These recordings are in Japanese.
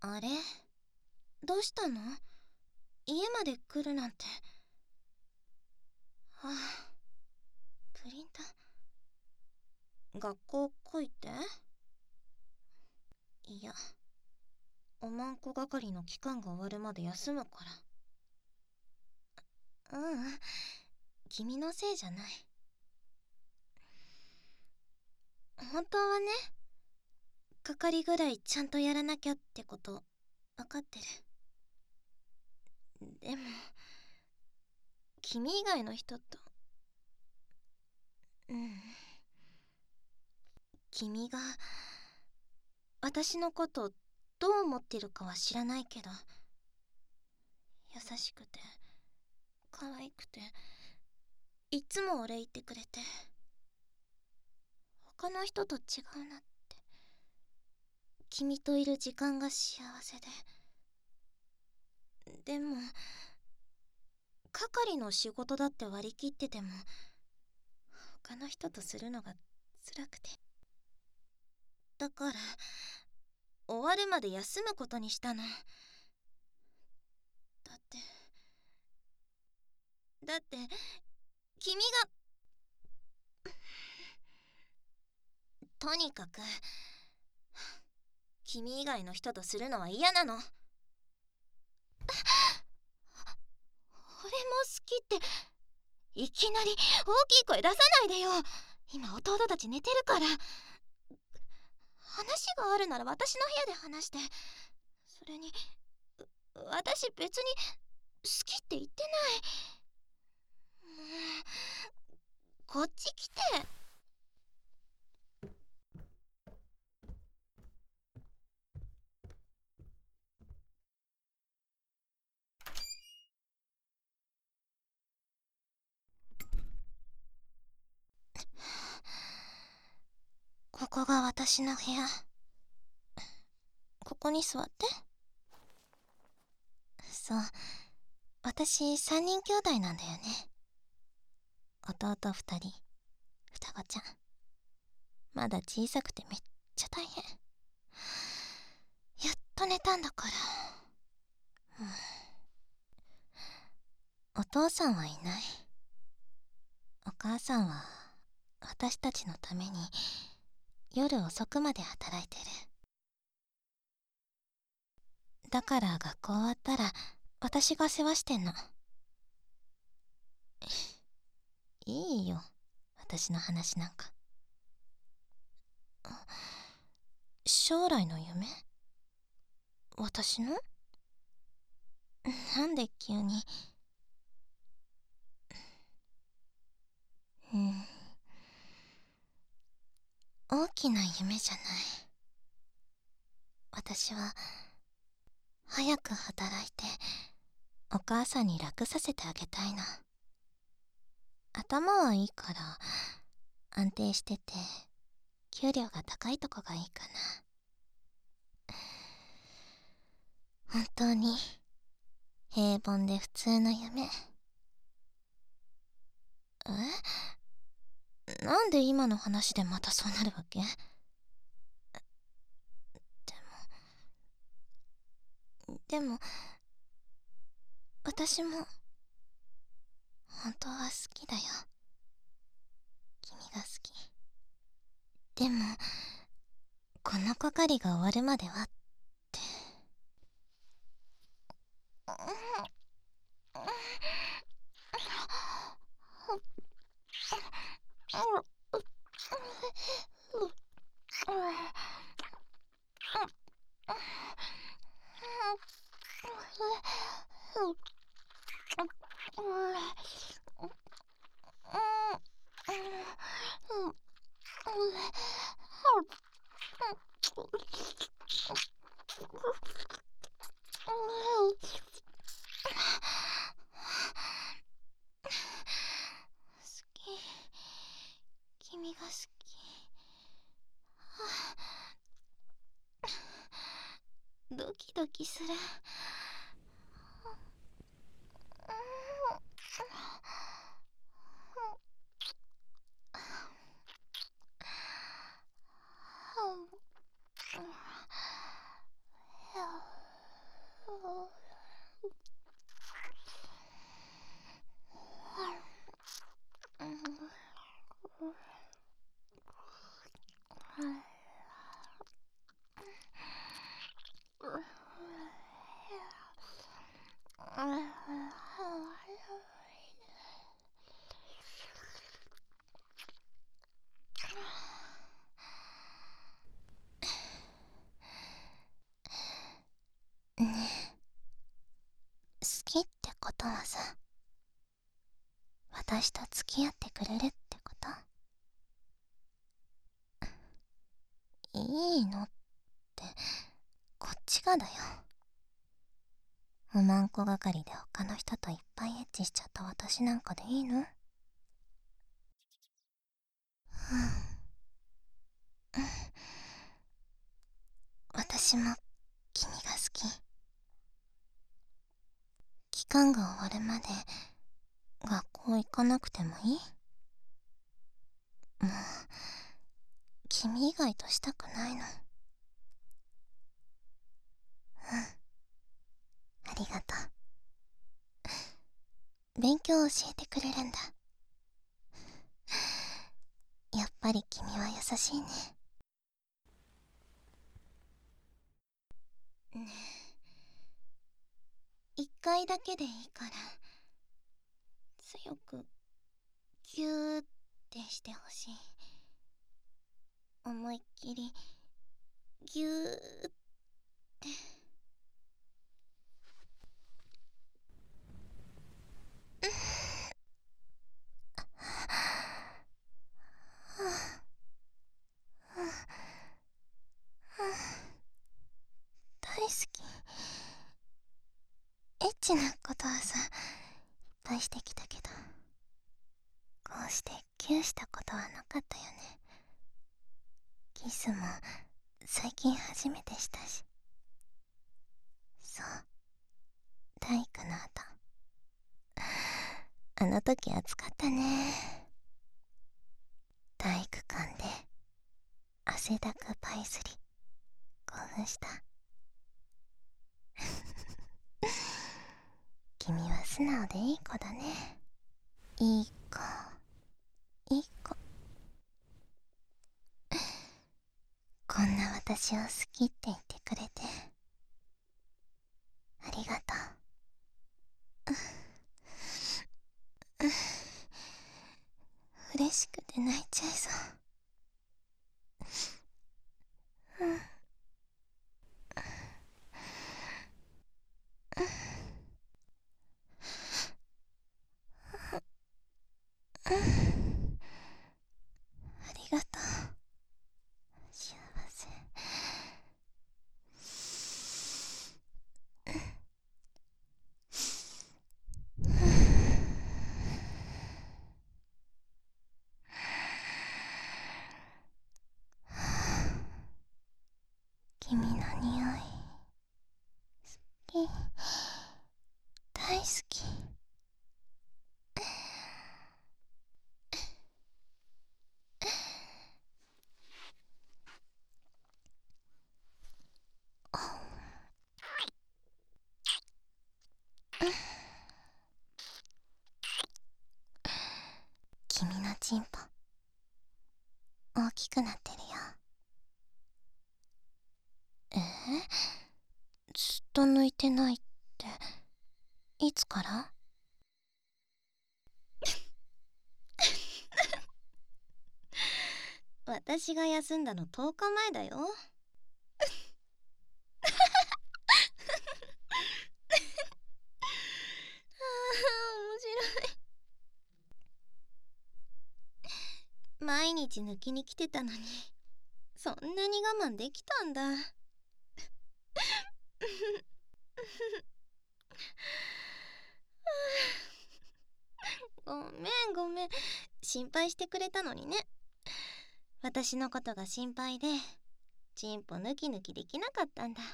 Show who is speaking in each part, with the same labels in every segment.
Speaker 1: あれ、どうしたの？家まで来るなんて。はあ、プリンター。学校来いって？いや、おまんこ係の期間が終わるまで休むから。君のせいじゃない。本当はね、係ぐらいちゃんとやらなきゃってこと分かってる。でも君以外の人と、君が私のことどう思ってるかは知らないけど、優しくて可愛くていつもお礼言ってくれて、他の人と違うなって。君といる時間が幸せで。でも係の仕事だって割り切ってても、他の人とするのが辛くて。だから終わるまで休むことにしたの。だって君がとにかく君以外の人とするのは嫌なの。俺も好きっていきなり大きい声出さないでよ。今弟たち寝てるから。話があるなら私の部屋で話して。それに私別に好きって言ってない。もうこっち来て。ここが私の部屋。ここに座って。そう、私3人兄弟なんだよね。弟2人、双子ちゃん。まだ小さくてめっちゃ大変。やっと寝たんだから。お父さんはいない。お母さんは私たちのために夜遅くまで働いてる。だから学校終わったら私が世話してんの。いいよ、私の話なんか。将来の夢？私の？なんで急に。大きな夢じゃない。私は早く働いてお母さんに楽させてあげたいな。頭はいいから安定してて給料が高いとこがいいかな。本当に平凡で普通の夢。なんで今の話でまたそうなるわけ？でも私も本当は好きだよ。君が好き。でもこの係が終わるまではって。君が好き。ドキドキする。 ねえ、好きってことはさ、私と付き合ってくれるってこと？いいのって、こっちがだよ。おまんこ係で他の人といっぱいエッチしちゃった私なんかでいいの？私も君が好き。期間が終わるまで学校行かなくてもいい？もう君以外としたくないの。ありがとう。勉強を教えてくれるんだ。やっぱり君は優しいね。ねえ、一回だけでいいから強くギューってしてほしい。思いっきりギューって。大好き。エッチなことはさ、いっぱいしてきたけど、こうしてキューしたことはなかったよね。キスも最近初めてしたし。そう、体育の後、あの時暑かったね。体育館で汗だくパイスリ、興奮した。君は素直でいい子だね。いい子、いい子。こんな私を好きって言ってくれてありがとう。嬉しくて泣いちゃいそう。ありがとう。幸せ。君の匂い好き、大好き。君のチンポ大きくなってるよ。ずっと抜いてないっていつから？私が休んだの10日前だよ。面白い。毎日抜きに来てたのに、そんなに我慢できたんだ。ごめんごめん、心配してくれたのにね。私のことが心配でチンポ抜き抜きできなかったんだ。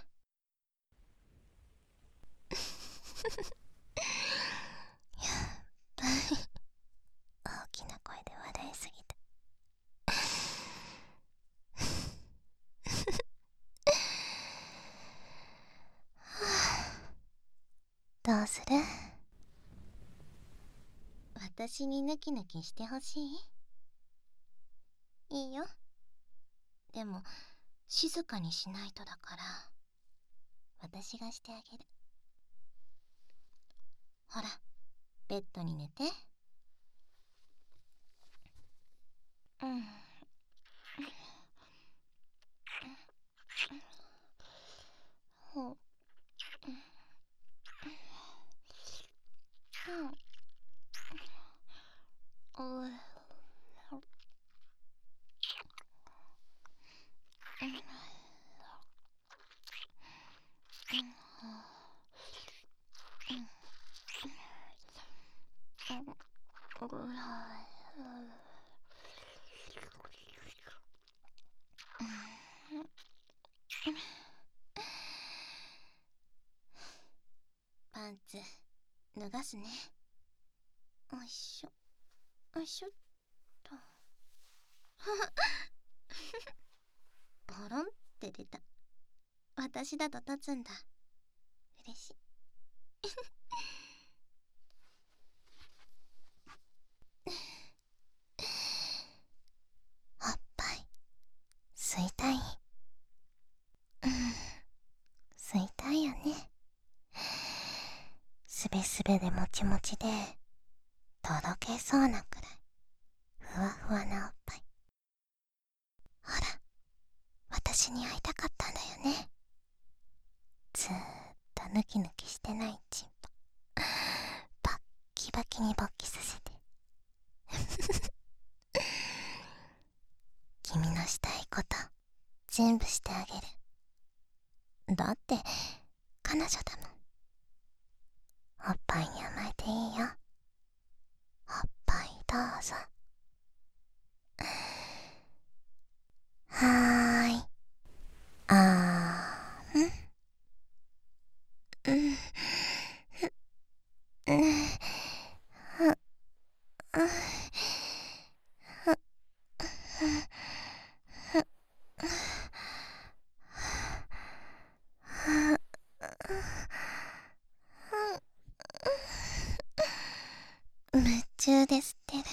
Speaker 1: やっぱり大きな声で笑いすぎた。 どうする？私にヌキヌキしてほしい？いいよ。でも静かにしないとだから、私がしてあげる。ほら、ベッドに寝て。うん。ほう。おい。パンツ脱がすね。おいしょおいしょっと。ポロンって出た。私だと立つんだ。嬉しい。おっぱい吸いたい？うん、吸いたいよね。すべすべでもちもちでとろけそうなくらいふわふわなおっぱい。ほら、私に会いたかったんだよね。ずーっとヌキヌキしてないチンポバッキバキに勃起させて君のしたいこと全部してあげる。だって彼女だもん。おっぱいに甘えていいよ。おっぱいどうぞ。はーい。ーん。うん。うん。夢中で吸ってる。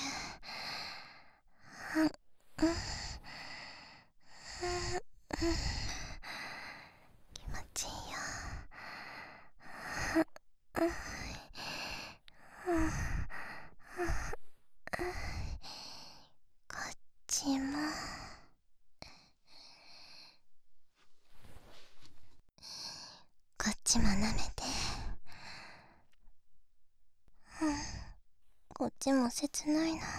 Speaker 1: 気持ちいいよ。こっちも。こっちも舐めて。こっちも切ないな。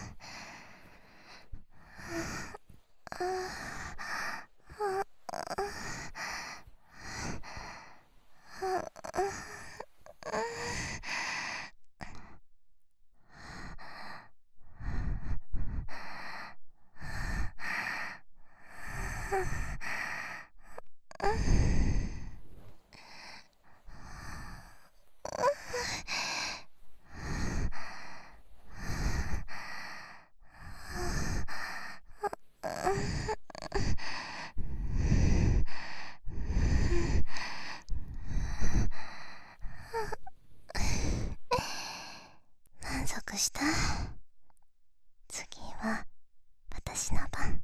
Speaker 1: 満足した？次は私の番。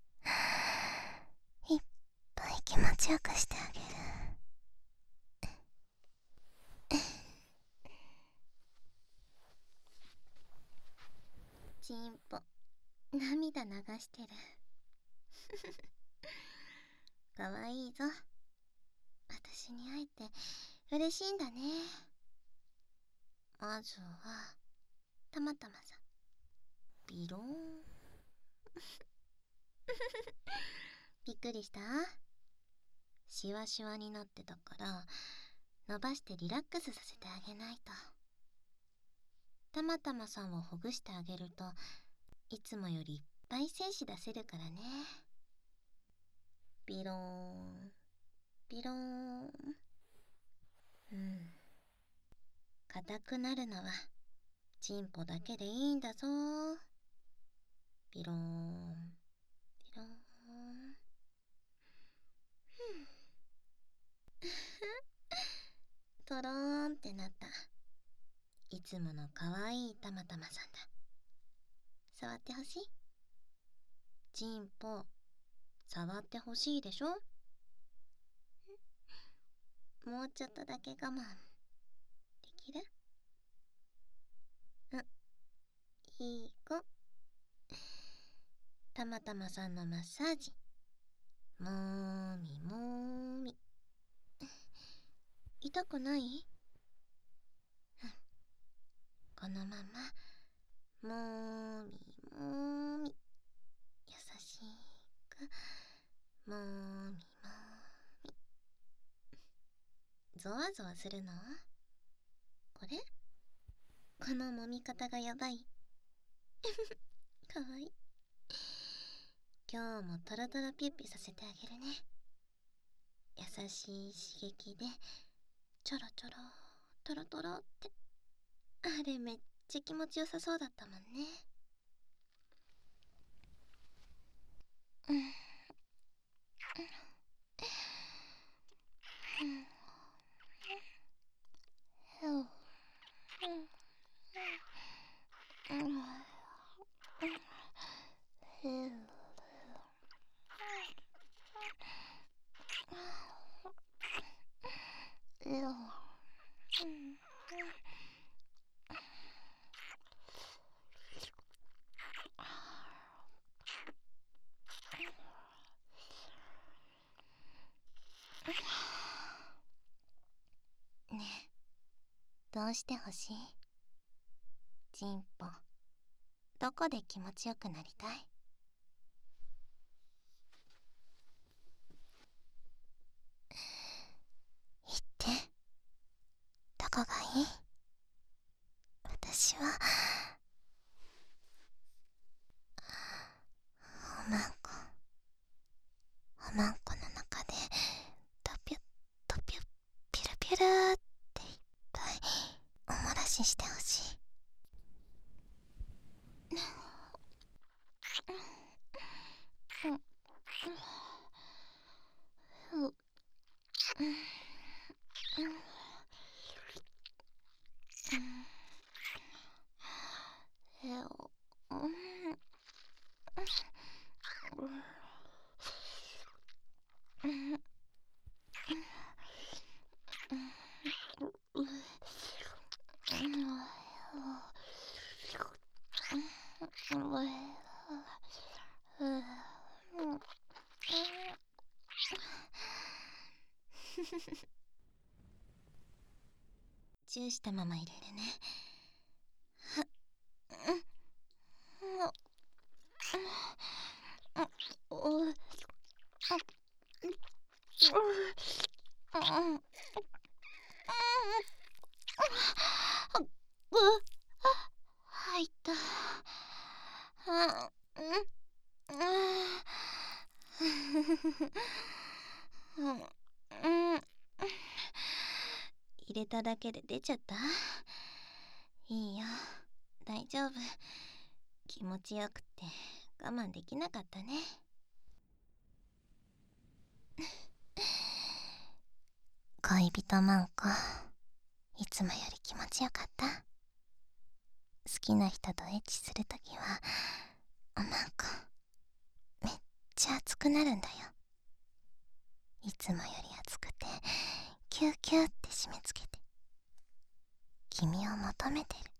Speaker 1: いっぱい気持ちよくしてあげる。チンポ涙流してる。かわいいぞ。私に会えて嬉しいんだね。まずはたまたまさビローン。びっくりした？シワシワになってたから伸ばしてリラックスさせてあげないと。たまたまさんをほぐしてあげるといつもよりいっぱい精子出せるからね。ビローンビローン。うん、硬くなるのはチンポだけでいいんだぞ。ビローンビローン。とろーんってなった。いつものかわいいたまたまさんだ。触ってほしい？チンポ、触ってほしいでしょ？もうちょっとだけ我慢できる？いい子。たまたまさんのマッサージ。もーみもーみ。痛くない？このままもーみもーみ、優しくもーみもーみ。ゾワゾワするの？これ？この揉み方がやばい。かわいい。今日もトロトロピュッピさせてあげるね。優しい刺激でちょろちょろトロトロって、あれめっちゃ気持ちよさそうだったもんね。ねえ、どうしてほしい？チンポ、どこで気持ちよくなりたい？言って、どこがいい？私はおまんこ、おまんこの中でトピュットピュッピュルピュルっていっぱいおもらししてほしい。チューしたまま入れるね。入った。入れただけで出ちゃった？いいよ、大丈夫。気持ちよくて我慢できなかったね。恋人マンコ、いつもより気持ちよかった？好きな人とエッチするときはおまんこめっちゃ熱くなるんだよ。いつもより熱くてキューキューって締め付けて君を求めてる。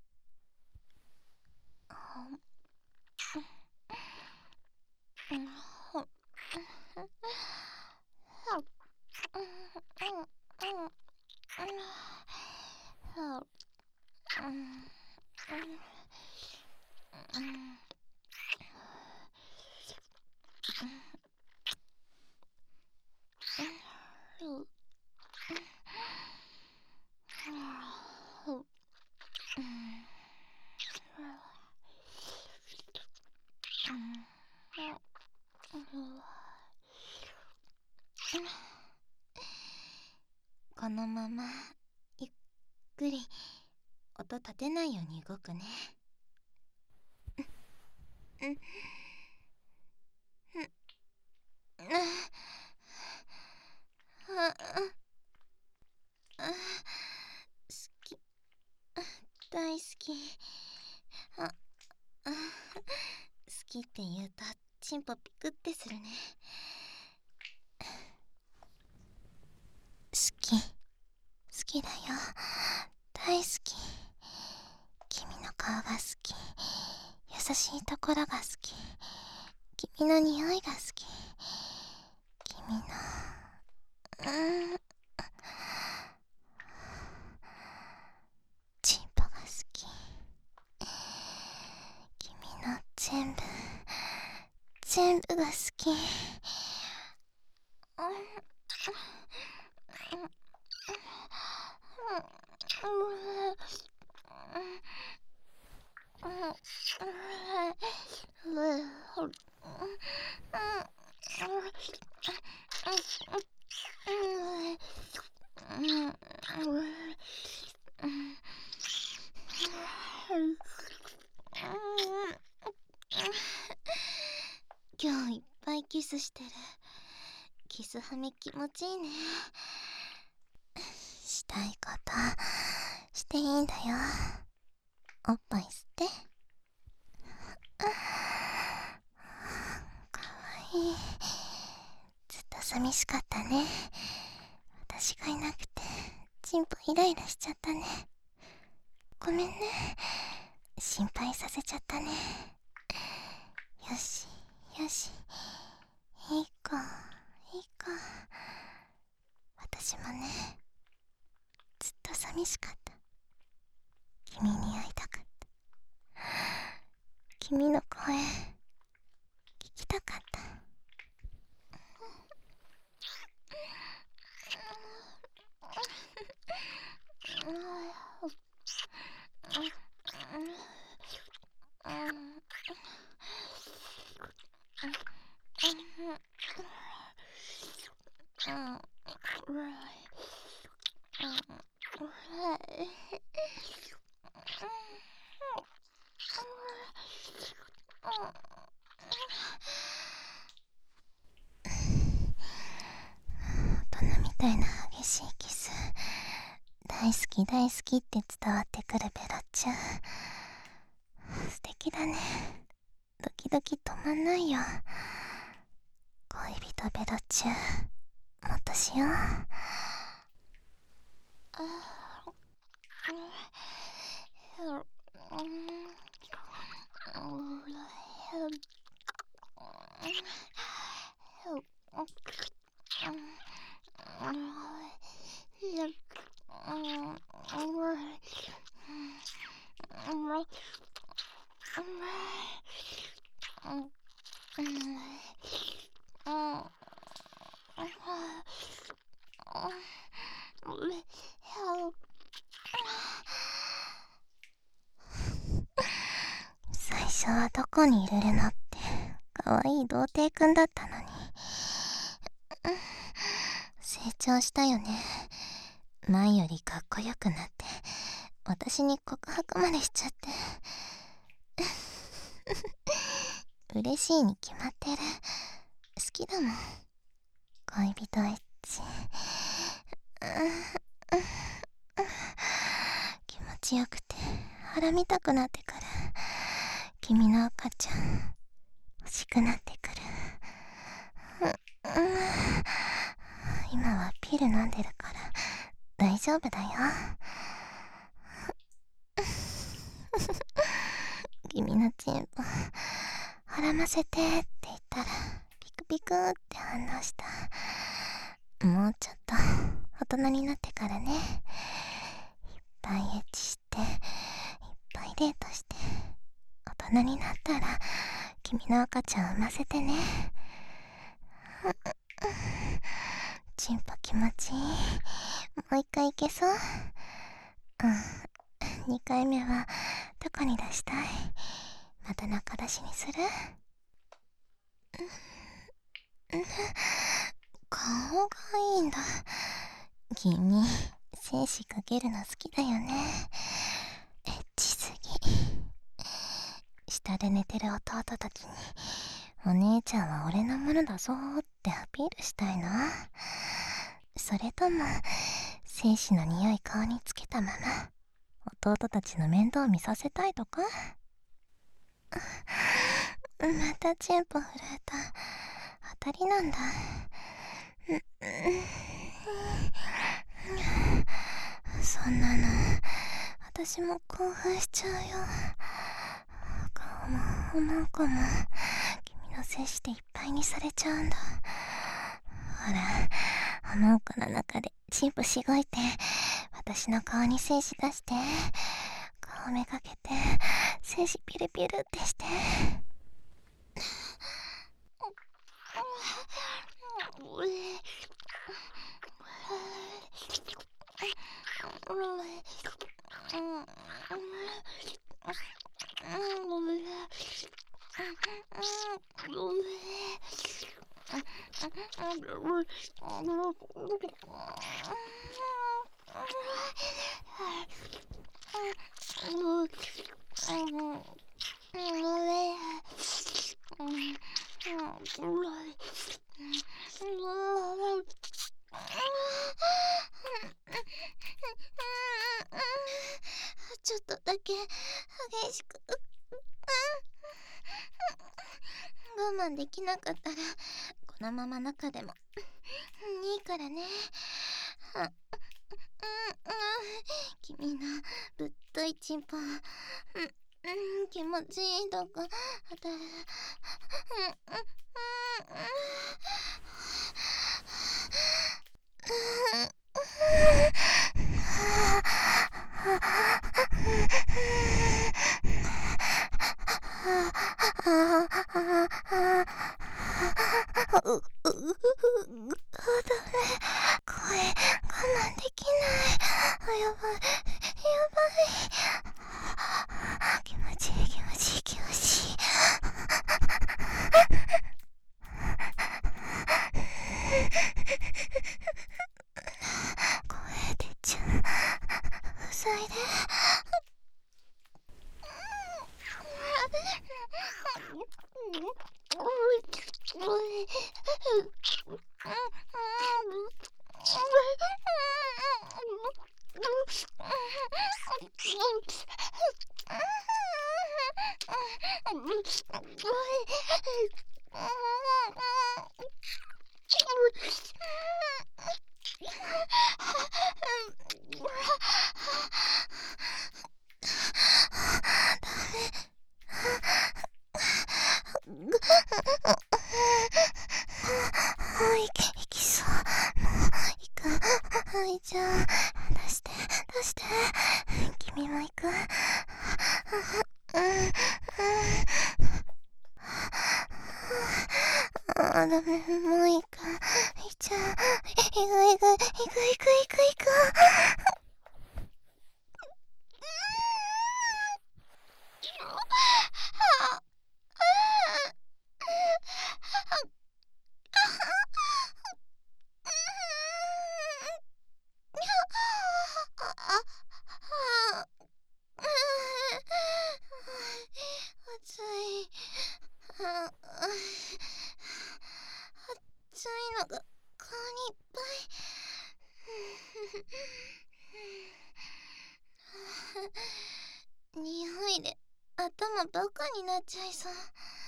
Speaker 1: このままゆっくり音立てないように動くね。好チンポピクってするね。好きだよ。大好き。君の顔が好き。優しいところが好き。君の匂いが好き。君のチンポが好き。君の全部が好き。今日いっぱいキスしてる。キスハミ気持ちいいね。したいことしていいんだよ。おっぱい吸って。かわいい。ずっと寂しかったね。私がいなくてチンポイライラしちゃったね。ごめんね、心配させちゃったね。よしよし、いい子いい子。私もね、ずっと寂しかった。君に会いたかった。君の声聞きたかった。大人みたいな激しいキス、大好き大好きって伝わってくるベロちゃん、素敵だね。ドキドキ止まんないよ。恋人ベロちゃん、もっとしよう。最初はどこに入れるのってかわいい童貞くんだったのに、成長したよね。前よりかっこよくなって私に告白までしちゃって嬉しいに決まってる。好きだもん、恋人エッチ。気持ちよくて腹見たくなってくる。君の赤ちゃん欲しくなってくる。今はピル飲んでるから大丈夫だよ。君のチンポ絡ませてって言ったらピクピクって反応した。もうちょっと大人になってからね。いっぱいエッチしていっぱいデートして大人になったら君の赤ちゃん産ませてね。チンポ気持ちいい。もう一回いけそう。2回目はどこに出したい？また中出しにする？顔がいいんだ。君精子かけるの好きだよね。エッチすぎ。下で寝てる弟たちにお姉ちゃんは俺のものだぞってアピールしたいな。それとも精子の匂い顔につけたまま弟たちの面倒見させたいとか？ またチンポ震えた。当たりなんだ。そんなの私も興奮しちゃうよ。顔もおもうこも君の精子でいっぱいにされちゃうんだ。ほら、おもうこの中でチンポしごいて、私の顔に精子出して、顔めがけて精子ピルピルってして。ちょっとだけ激しく我慢できなかったらこのまま中でもいいからね。君のぶっといチンポ気持ちいいとこ声我慢できない。やばいやばい。気持ちいい気持ちいい気持ちいい。声出ちゃう。塞いで。いきそう。もう行く。はい、じゃあ出して出して。君も行く。ダメ、もういいか。行っちゃう。行く行く行く行く行く行く。暑い。暑いのが顔にいっぱい。匂いで頭バカになっちゃいそう。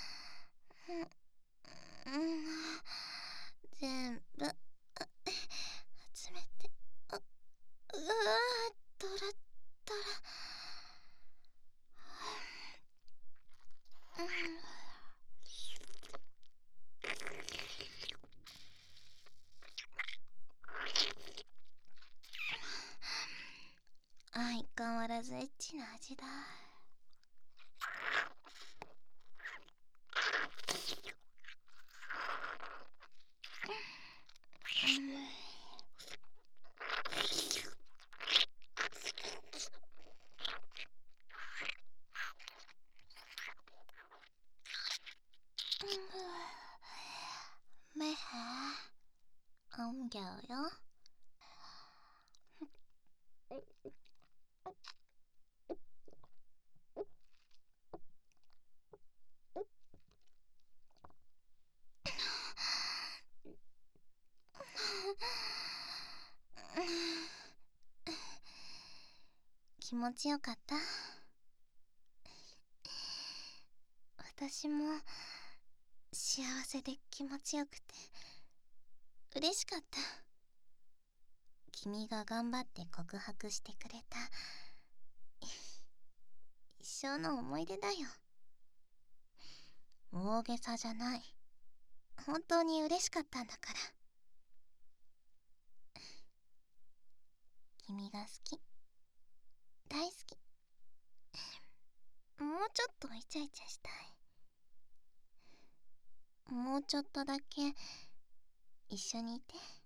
Speaker 1: 全部集めて。うわトラトラ。相変わらずエッチな味だ。めへ音響よ。気持ちよかった。 私も幸せで気持ちよくて嬉しかった。君が頑張って告白してくれた一生の思い出だよ。大げさじゃない。本当に嬉しかったんだから。君が好き、大好き。もうちょっとイチャイチャしたい。もうちょっとだけ一緒にいて。